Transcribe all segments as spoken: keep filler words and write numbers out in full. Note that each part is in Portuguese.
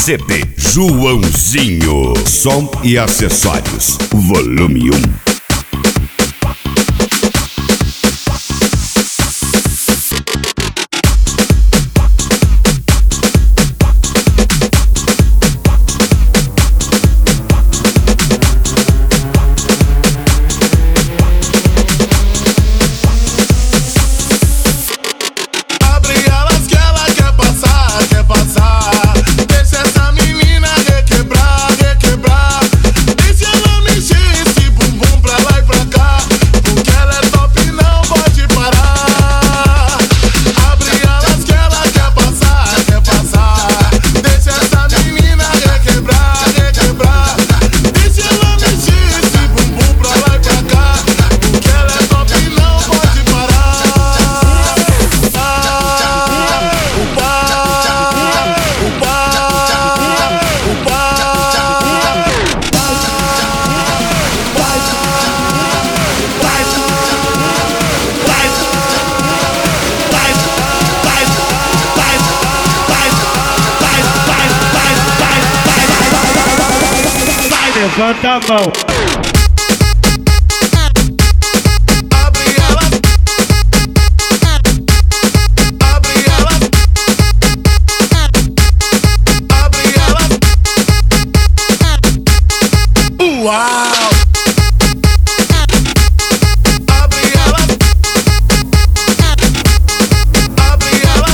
C D Joãozinho. Som e acessórios. Volume um. Levanta a mão. Abre ela, abre ela, abre ela. Uau! Abre ela, abre ela,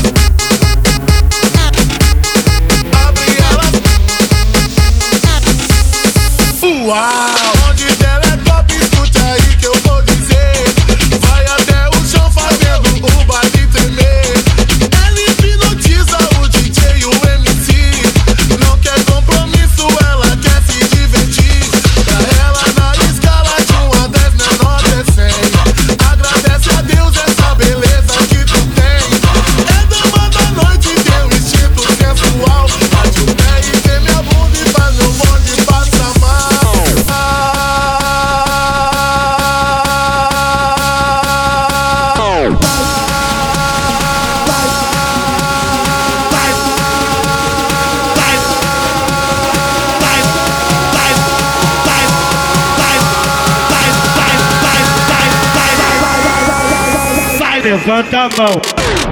abre ela. Uau! Onde dela é top, escute aí que eu vou dizer. Vai até o chão fazendo o baile tremer. Ela hipnotiza o D J e o M C. Não quer compromisso, ela quer se divertir. Pra ela na escala de um a dez, menor é cem. Agradece a Deus essa beleza que tu tem. É dama da noite, teu instinto sensual. Bate o pé e vê minha bunda e faz meu bonde passar mal. Vai, levanta a mão.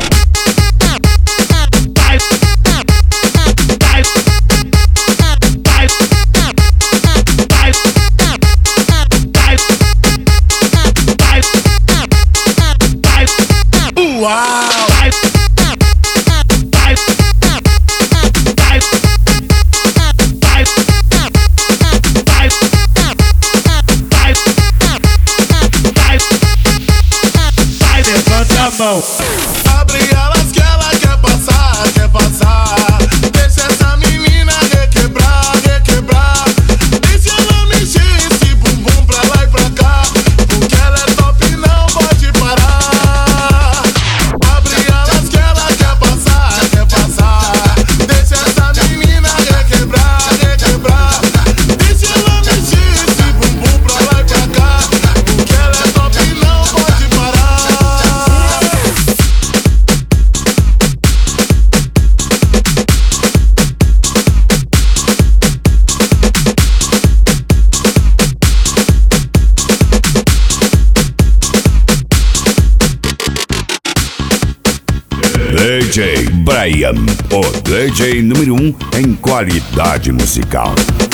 Vai, vai, vai, vai, vai, vai, vai. Uau! Vai, vai, vai, vai, vai, vai, vai, vai, levanta a mão. Abre elas que ela quer passar, quer passar. Deixa essa menina requebrar, requebrar. Deixa ela mexer esse bumbum pra lá e pra cá. Porque ela é top e não pode parar. Abre elas que ela quer passar, quer passar. Deixa essa menina requebrar, requebrar. Deixa ela mexer esse bumbum pra lá e pra cá. Porque ela é top e não pode parar. D J Brian, o D J número um em qualidade musical.